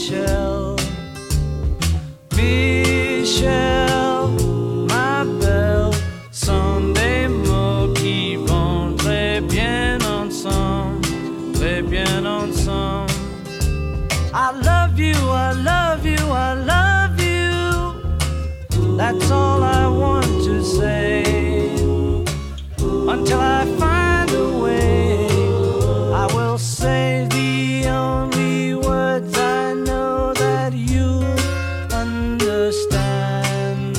Michel, Michel, ma belle, sont des mots qui vont très bien ensemble, très bien ensemble. I love you, I love you, I love you. That's all I want to say. Until I find a way, I will say the only words I know that you understand.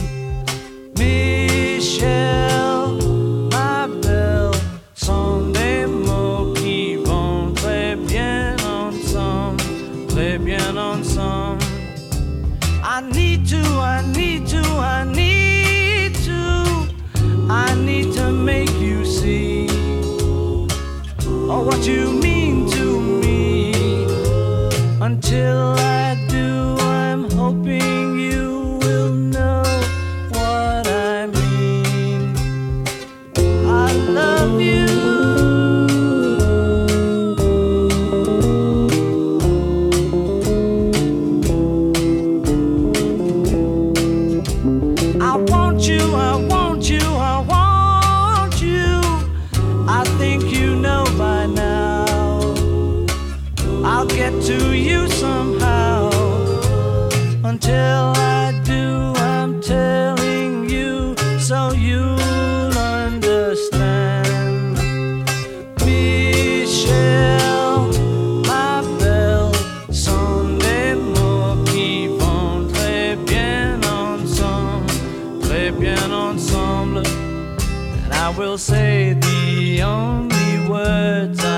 Michel, ma belle, sont des mots qui vont très bien ensemble, très bien ensemble. I need to, I need to, I need to, I need to make you see, oh, what you mean to me. Until I do, I'm hoping you will know what I mean. I love you. I want you, I want you, I want you. I think you know by now. I'll get to you somehow. Until I do, I'm telling you so you'll understand. Michel, ma belle, sont des mots qui vont très bien ensemble, très bien ensemble. And I will say the only words I